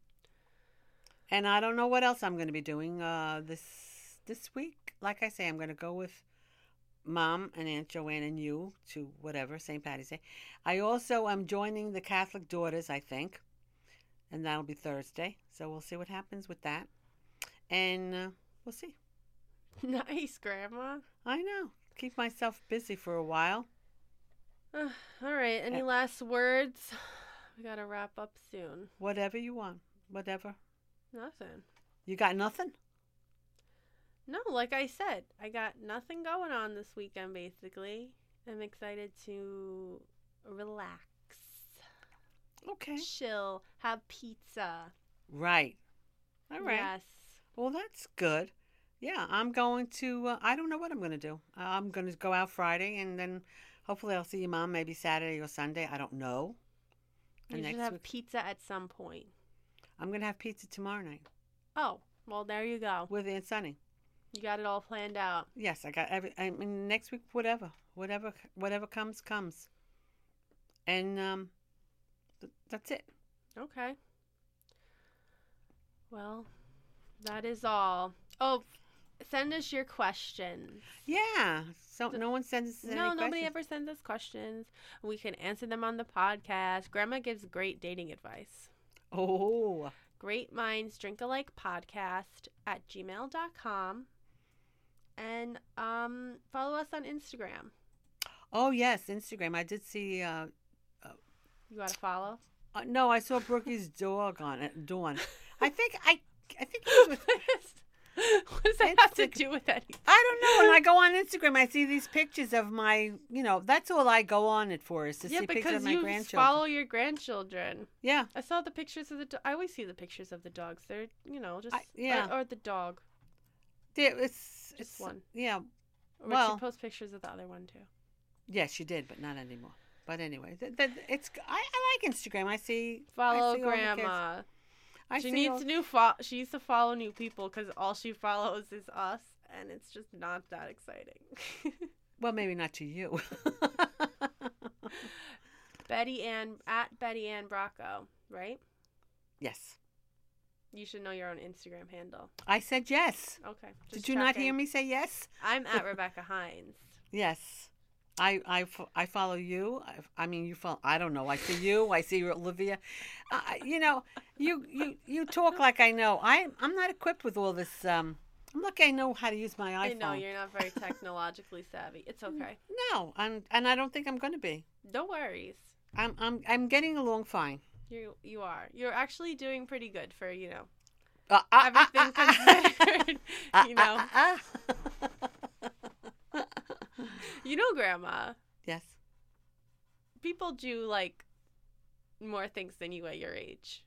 And I don't know what else I'm going to be doing uh, this this week. Like I say, I'm going to go with Mom and Aunt Joanne and you to whatever, Saint Patty's Day. I also am joining the Catholic Daughters, I think. And that'll be Thursday. So we'll see what happens with that. And uh, we'll see. Nice, Grandma. I know. Keep myself busy for a while. Uh, all right. Any last words? We gotta wrap up soon. Whatever you want. Whatever. Nothing. You got nothing? No, like I said, I got nothing going on this weekend, basically. I'm excited to relax, Okay. chill, have pizza. Right. All right. Yes. Well, that's good. Yeah, I'm going to, uh, I don't know what I'm going to do. I'm going to go out Friday, and then hopefully I'll see your mom maybe Saturday or Sunday. I don't know. You And should next have week- pizza at some point. I'm going to have pizza tomorrow night Oh, well, there you go. with Aunt Sunny. You got it all planned out. Yes, I got every, I mean, next week, whatever. Whatever whatever comes, comes. And um, th- that's it. Okay. Well, that is all. Oh, send us your questions. Yeah. So no one sends us any No, nobody questions. ever sends us questions. We can answer them on the podcast. Grandma gives great dating advice. Oh. Great Minds Drink Alike Podcast at gmail dot com. And um, follow us on Instagram. Oh, yes, Instagram. I did see, uh, You got to follow? uh, no, I saw Brookie's dog on it, Dawn. I think, I, I think it was with, What does that have to Insta- do with anything? I don't know. When I go on Instagram, I see these pictures of my, you know, that's all I go on it for is to Yeah, see pictures because of my you grandchildren. follow your grandchildren. Yeah. I saw the pictures of the. Do- I always see the pictures of the dogs. They're, you know, just I- yeah. or, or the dog. There, it's, Just it's one. Yeah. Or Well- she posts pictures of the other one too. Yes, she did, but not anymore. But anyway, th- th- it's I, I like Instagram. I see Follow I see all the kids. grandma. I She see needs all- new fo- she used to follow new people because all she follows is us, and it's just not that exciting. Well, maybe not to you. Betty Ann at Betty Ann Bracco, right? Yes, You should know your own Instagram handle. I said yes. Okay. Did just you not checking. hear me say yes? I'm at Rebecca Hines. Yes. I, I, fo- I follow you. I, I mean, you follow. I don't know. I see you. I see Olivia. Uh, you know, you, you you talk like I know. I I'm not equipped with all this. Um, I'm lucky I know how to use my iPhone. I know you're not very technologically savvy. It's okay. No, I'm, and I don't think I'm going to be. No worries. I'm I'm I'm getting along fine. You you are. You're actually doing pretty good for, you know, Uh, uh, everything uh, uh, considered. uh, You know. uh, uh, uh. You know, Grandma, Yes. people do like more things than you at your age.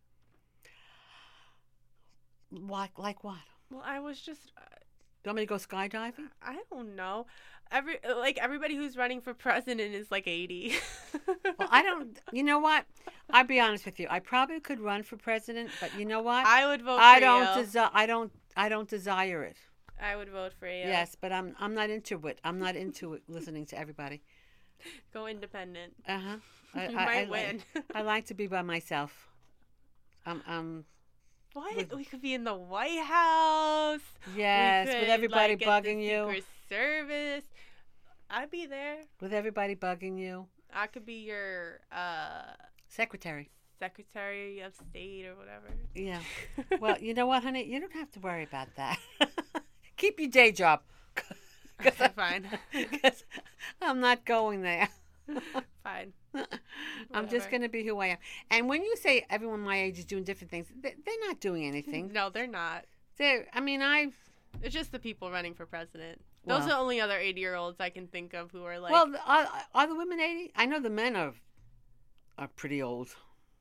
Like like what? Well, I was just uh, Do you want me to go skydiving? I don't know. Every like everybody who's running for president is like eighty. Well, I don't. You know what? I'll be honest with you. I probably could run for president, but you know what? I would vote for I don't you. desire. I don't. I don't desire it. I would vote for you. Yes, but I'm. I'm not into it. I'm not into it. Listening to everybody. Go independent. Uh huh. I, You I, might I, win. I like to be by myself. Um. Um. What? With- We could be in the White House. Yes, We with could, everybody like, get bugging the you. Secret Service. I'd be there. With everybody bugging you. I could be your uh, Secretary. Secretary of State or whatever. Yeah. Well, you know what, honey? You don't have to worry about that. Keep your day job. Okay, fine. Because I'm not going there. Fine. I'm just Whatever. going to be who I am. And when you say everyone my age is doing different things, they- they're not doing anything. No, they're not. They're, I mean, I've... It's just the people running for president. Those Well- are the only other eighty-year-olds I can think of who are like... well, are, are the women eighty? I know the men are are pretty old.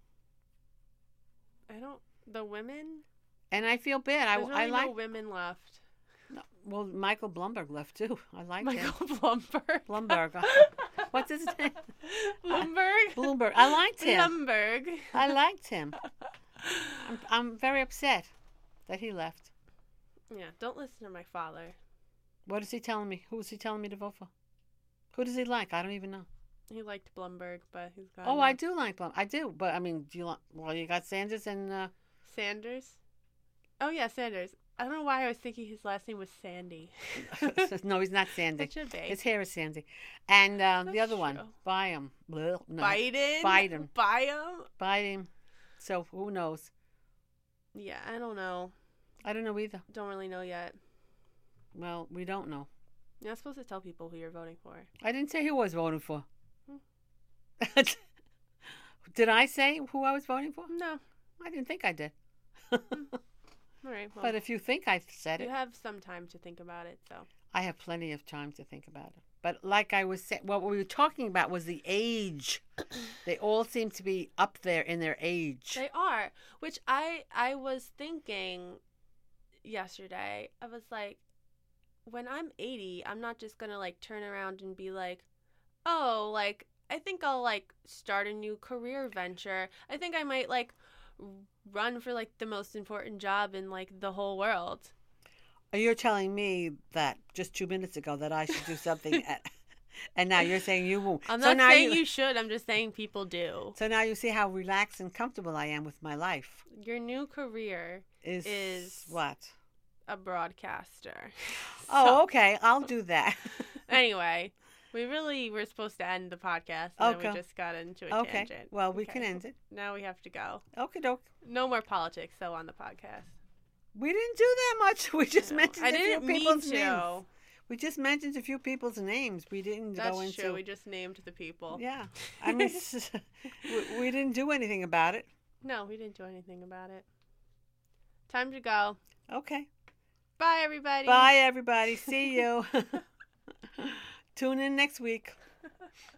I don't... The women? And I feel bad. I, There's really I like... no women left. No, well, Michael Blumberg left, too. I like him. Michael Bloomberg. Blumberg. What's his name? Bloomberg? Bloomberg. I liked him. Bloomberg. I liked him. I'm, I'm very upset that he left. Yeah, don't listen to my father. What is he telling me? Who is he telling me to vote for? Who does he like? I don't even know. He liked Bloomberg, but he's got... Oh, I do like Blum. I do, but I mean, do you like? Well, you got Sanders and. Uh, Sanders? Oh, yeah, Sanders. I don't know why I was thinking his last name was Sandy. no, he's not Sandy. It should be. His hair is Sandy, and uh, the That's other one, true. Byam. Blah, no, Biden? Biden. Biden? Biden. So who knows? Yeah, I don't know. I don't know either. Don't really know yet. Well, we don't know. You're not supposed to tell people who you're voting for. I didn't say who I was voting for. Hmm. Did I say who I was voting for? No. I didn't think I did. All right. Well, But if you think I said you it, have some time to think about it, so. I have plenty of time to think about it. But like I was saying, what we were talking about was the age. They all seem to be up there in their age. They are, which I I was thinking yesterday. I was like, when I'm eighty, I'm not just going to like turn around and be like, "Oh, like I think I'll like start a new career venture. I think I might like run for like the most important job in like the whole world." You're telling me that just two minutes ago that I should do something, at, and now you're saying you won't. I'm so not now saying you should. I'm just saying people do. So now you see how relaxed and comfortable I am with my life. Your new career Is Is- what? a broadcaster. Oh, okay. I'll do that. Anyway, we really were supposed to end the podcast, and then Okay. we just got into a Okay. tangent. Well, we Okay. can end it. Now we have to go. Okay, doke. No more politics, though, on the podcast. We didn't do that much. We just No, mentioned I a didn't few mean people's to. names. We just mentioned a few people's names. We didn't That's go into. true. We just named the people. Yeah, I mean, we, we didn't do anything about it. No, we didn't do anything about it. Time to go. Okay. Bye, everybody. Bye, everybody. See you. Tune in next week.